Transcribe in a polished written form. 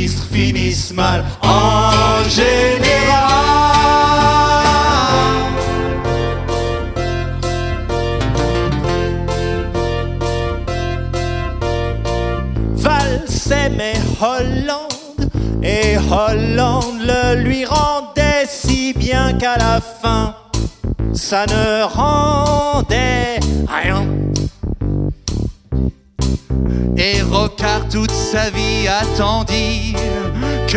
ministres finissent mal en général. Valls aimait Hollande et Hollande le lui rendait si bien qu'à la fin ça ne rendait rien. Et Rocard toute sa vie attendit